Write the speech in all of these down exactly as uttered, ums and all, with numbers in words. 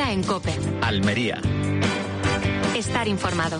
Herrera en COPE. Almería. Estar informado.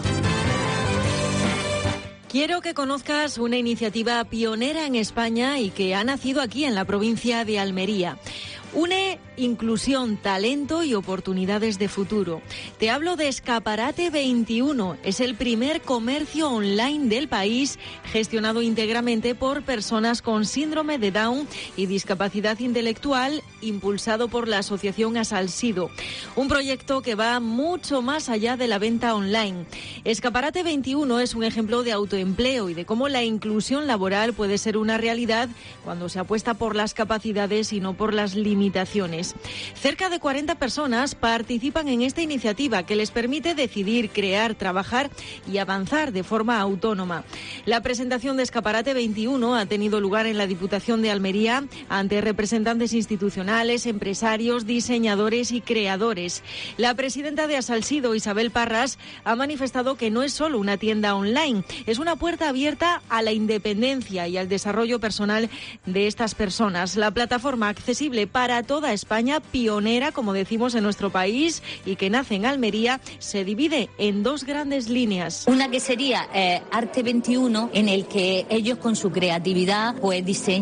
Quiero que conozcas una iniciativa pionera en España y que ha nacido aquí en la provincia de Almería. Une inclusión, talento y oportunidades de futuro. Te hablo de Escaparate veintiuno. Es el primer comercio online del país gestionado íntegramente por personas con síndrome de Down y discapacidad intelectual, impulsado por la asociación Asalsido. Un proyecto que va mucho más allá de la venta online. Escaparate veintiuno es un ejemplo de autoempleo y de cómo la inclusión laboral puede ser una realidad cuando se apuesta por las capacidades y no por las limitaciones. Cerca de cuarenta personas participan en esta iniciativa que les permite decidir, crear, trabajar y avanzar de forma autónoma. La presentación de Escaparate veintiuno ha tenido lugar en la Diputación de Almería ante representantes institucionales, empresarios, diseñadores y creadores. La presidenta de Asalsido, Isabel Parras, ha manifestado que no es solo una tienda online, es una puerta abierta a la independencia y al desarrollo personal de estas personas. La plataforma accesible para toda España, pionera, como decimos, en nuestro país y que nace en Almería, se divide en dos grandes líneas. Una que sería eh, Arte veintiuno, en el que ellos con su creatividad pues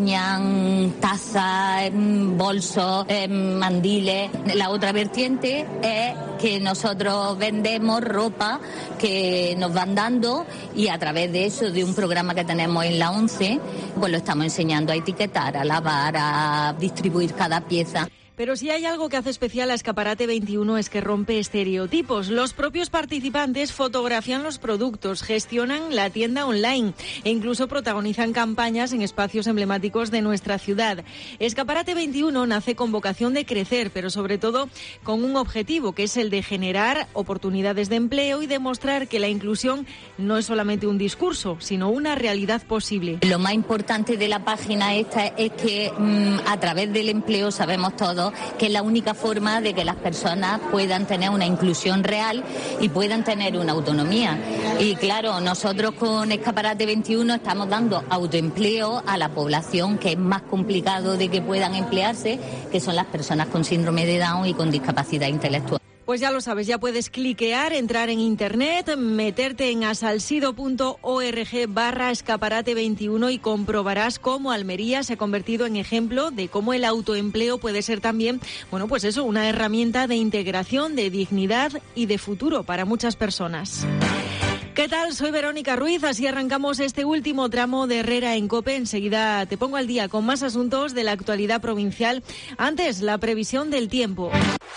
diseñan tazas, bolsos, eh, mandiles. La otra vertiente es que nosotros vendemos ropa que nos van dando y a través de eso, de un programa que tenemos en la ONCE, pues lo estamos enseñando a etiquetar, a lavar, a distribuir cada pieza. Pero si hay algo que hace especial a Escaparate veintiuno es que rompe estereotipos. Los propios participantes fotografían los productos, gestionan la tienda online e incluso protagonizan campañas en espacios emblemáticos de nuestra ciudad. Escaparate veintiuno nace con vocación de crecer, pero sobre todo con un objetivo, que es el de generar oportunidades de empleo y demostrar que la inclusión no es solamente un discurso, sino una realidad posible. Lo más importante de la página esta es que mmm, a través del empleo sabemos todos que es la única forma de que las personas puedan tener una inclusión real y puedan tener una autonomía. Y claro, nosotros con Escaparate veintiuno estamos dando autoempleo a la población que es más complicado de que puedan emplearse, que son las personas con síndrome de Down y con discapacidad intelectual. Pues ya lo sabes, ya puedes cliquear, entrar en internet, meterte en asalsido.org barra escaparate veintiuno y comprobarás cómo Almería se ha convertido en ejemplo de cómo el autoempleo puede ser también, bueno, pues eso, una herramienta de integración, de dignidad y de futuro para muchas personas. ¿Qué tal? Soy Verónica Ruiz, así arrancamos este último tramo de Herrera en COPE. Enseguida te pongo al día con más asuntos de la actualidad provincial. Antes, la previsión del tiempo.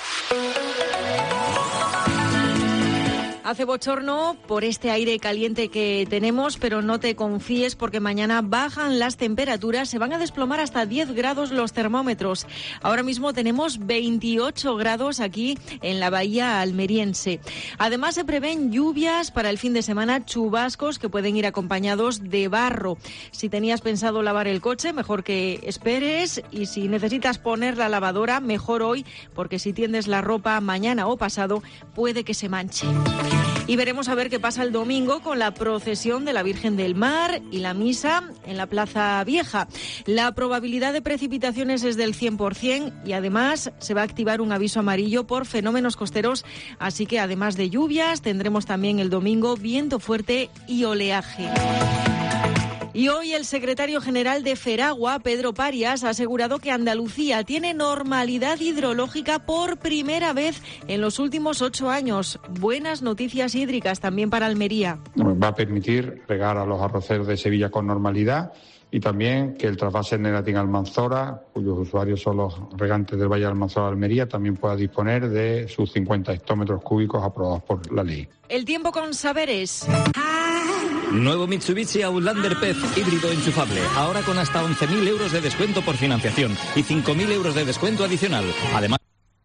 Hace bochorno por este aire caliente que tenemos, pero no te confíes porque mañana bajan las temperaturas, se van a desplomar hasta diez grados los termómetros. Ahora mismo tenemos veintiocho grados aquí en la bahía almeriense. Además se prevén lluvias para el fin de semana, chubascos que pueden ir acompañados de barro. Si tenías pensado lavar el coche, mejor que esperes, y si necesitas poner la lavadora, mejor hoy, porque si tiendes la ropa mañana o pasado, puede que se manche. Y veremos a ver qué pasa el domingo con la procesión de la Virgen del Mar y la misa en la Plaza Vieja. La probabilidad de precipitaciones es del cien por ciento y además se va a activar un aviso amarillo por fenómenos costeros, así que además de lluvias tendremos también el domingo viento fuerte y oleaje. Y hoy el secretario general de Feragua, Pedro Parias, ha asegurado que Andalucía tiene normalidad hidrológica por primera vez en los últimos ocho años. Buenas noticias hídricas también para Almería. Va a permitir regar a los arroceros de Sevilla con normalidad y también que el trasvase Neratín-Almanzora, cuyos usuarios son los regantes del Valle de Almanzora-Almería, también pueda disponer de sus cincuenta hectómetros cúbicos aprobados por la ley. El tiempo con saberes. Nuevo Mitsubishi Outlander P E Z híbrido enchufable, ahora con hasta once mil euros de descuento por financiación y cinco mil euros de descuento adicional. Además,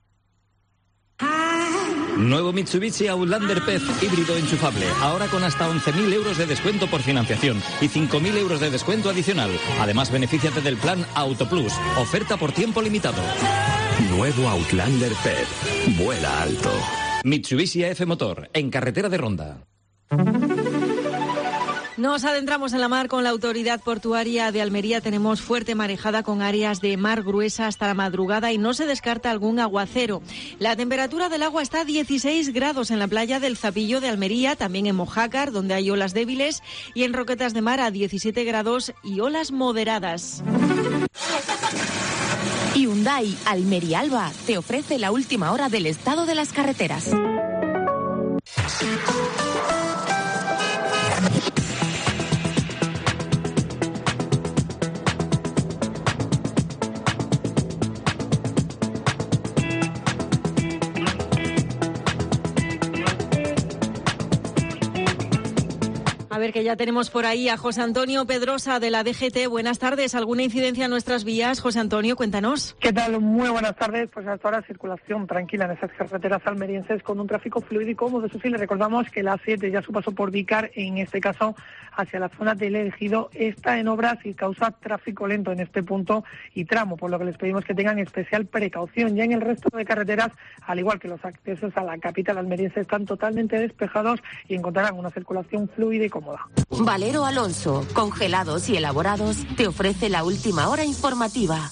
nuevo Mitsubishi Outlander P E Z híbrido enchufable, ahora con hasta once mil euros de descuento por financiación y cinco mil euros de descuento adicional. Además, benefíciate del plan Auto Plus, oferta por tiempo limitado. Nuevo Outlander P E Z, vuela alto. Mitsubishi A F Motor, en carretera de Ronda. Nos adentramos en la mar con la Autoridad Portuaria de Almería. Tenemos fuerte marejada con áreas de mar gruesa hasta la madrugada y no se descarta algún aguacero. La temperatura del agua está a dieciséis grados en la playa del Zapillo de Almería, también en Mojácar, donde hay olas débiles, y en Roquetas de Mar a diecisiete grados y olas moderadas. Hyundai Almería Alba te ofrece la última hora del estado de las carreteras. A ver, que ya tenemos por ahí a José Antonio Pedrosa de la D G T. Buenas tardes. ¿Alguna incidencia en nuestras vías? José Antonio, cuéntanos. ¿Qué tal? Muy buenas tardes. Pues hasta ahora circulación tranquila en esas carreteras almerienses con un tráfico fluido y cómodo. Eso sí, le recordamos que la A siete ya su paso por Vícar, en este caso hacia la zona del Ejido, está en obras y causa tráfico lento en este punto y tramo, por lo que les pedimos que tengan especial precaución. Ya en el resto de carreteras, al igual que los accesos a la capital almeriense, están totalmente despejados y encontrarán una circulación fluida y cómoda. Valero Alonso, congelados y elaborados, te ofrece la última hora informativa.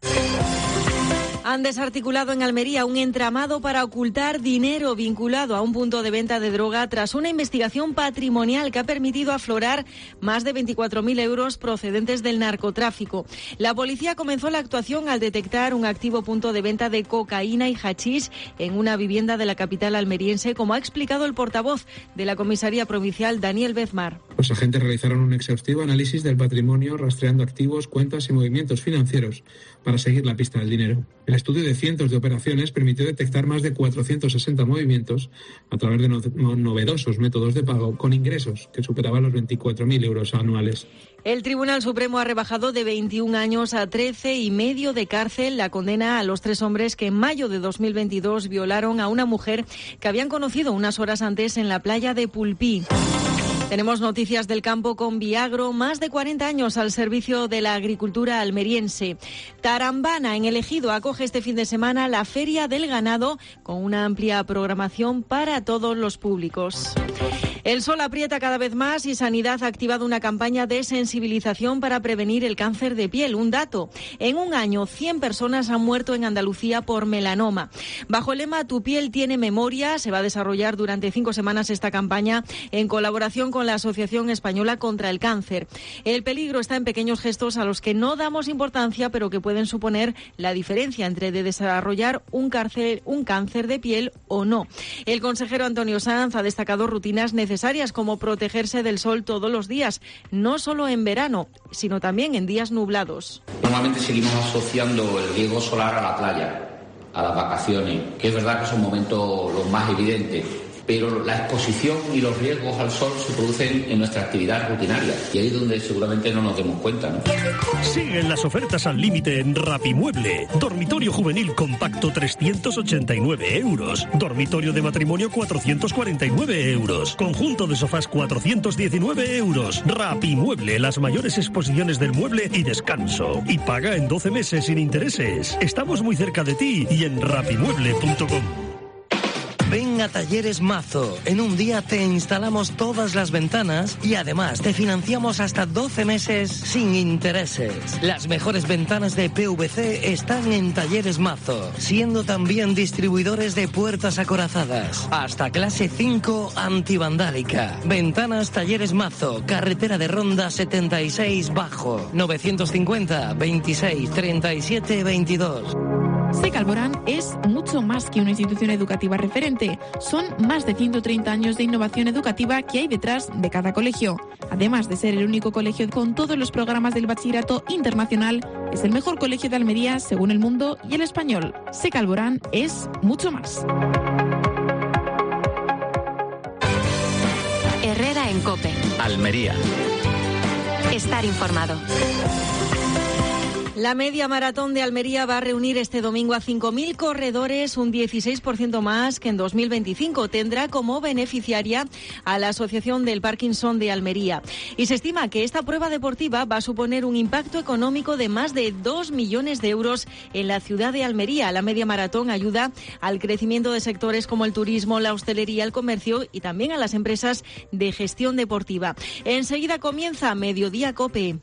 Han desarticulado en Almería un entramado para ocultar dinero vinculado a un punto de venta de droga tras una investigación patrimonial que ha permitido aflorar más de veinticuatro mil euros procedentes del narcotráfico. La policía comenzó la actuación al detectar un activo punto de venta de cocaína y hachís en una vivienda de la capital almeriense, como ha explicado el portavoz de la comisaría provincial, Daniel Bezmar. Los agentes realizaron un exhaustivo análisis del patrimonio, rastreando activos, cuentas y movimientos financieros para seguir la pista del dinero. El estudio de cientos de operaciones permitió detectar más de cuatrocientos sesenta movimientos a través de no- novedosos métodos de pago con ingresos que superaban los veinticuatro mil euros anuales. El Tribunal Supremo ha rebajado de veintiún años a trece y medio de cárcel la condena a los tres hombres que en mayo de dos mil veintidós violaron a una mujer que habían conocido unas horas antes en la playa de Pulpí. Tenemos noticias del campo con Viagro, más de cuarenta años al servicio de la agricultura almeriense. Tarambana, en el Ejido, acoge este fin de semana la Feria del Ganado con una amplia programación para todos los públicos. El sol aprieta cada vez más y Sanidad ha activado una campaña de sensibilización para prevenir el cáncer de piel. Un dato: en un año, cien personas han muerto en Andalucía por melanoma. Bajo el lema Tu piel tiene memoria, se va a desarrollar durante cinco semanas esta campaña en colaboración con la Asociación Española contra el Cáncer. El peligro está en pequeños gestos a los que no damos importancia, pero que pueden suponer la diferencia entre de desarrollar un cáncer, un cáncer de piel o no. El consejero Antonio Sanz ha destacado rutinas necesarias como protegerse del sol todos los días, no solo en verano, sino también en días nublados. Normalmente seguimos asociando el riesgo solar a la playa, a las vacaciones, que es verdad que son momentos los más evidentes, pero la exposición y los riesgos al sol se producen en nuestra actividad rutinaria y ahí es donde seguramente no nos demos cuenta, ¿no? Siguen las ofertas al límite en Rapimueble. Dormitorio juvenil compacto trescientos ochenta y nueve euros. Dormitorio de matrimonio cuatrocientos cuarenta y nueve euros. Conjunto de sofás cuatrocientos diecinueve euros. Rapimueble, las mayores exposiciones del mueble y descanso. Y paga en doce meses sin intereses. Estamos muy cerca de ti y en rapimueble punto com. Ven a Talleres Mazo. En un día te instalamos todas las ventanas y además te financiamos hasta doce meses sin intereses. Las mejores ventanas de P V C están en Talleres Mazo, siendo también distribuidores de puertas acorazadas. Hasta clase cinco antivandálica. Ventanas Talleres Mazo, carretera de Ronda setenta y seis Bajo, novecientos cincuenta veintiséis treinta y siete veintidós. SEC Alborán es mucho más que una institución educativa referente. Son más de ciento treinta años de innovación educativa que hay detrás de cada colegio. Además de ser el único colegio con todos los programas del bachillerato internacional, es el mejor colegio de Almería según El Mundo y El Español. SEC Alborán es mucho más. Herrera en COPE. Almería. Estar informado. La media maratón de Almería va a reunir este domingo a cinco mil corredores, un dieciséis por ciento más que en dos mil veinticinco. Tendrá como beneficiaria a la Asociación del Parkinson de Almería. Y se estima que esta prueba deportiva va a suponer un impacto económico de más de dos millones de euros en la ciudad de Almería. La media maratón ayuda al crecimiento de sectores como el turismo, la hostelería, el comercio y también a las empresas de gestión deportiva. Enseguida comienza Mediodía COPE.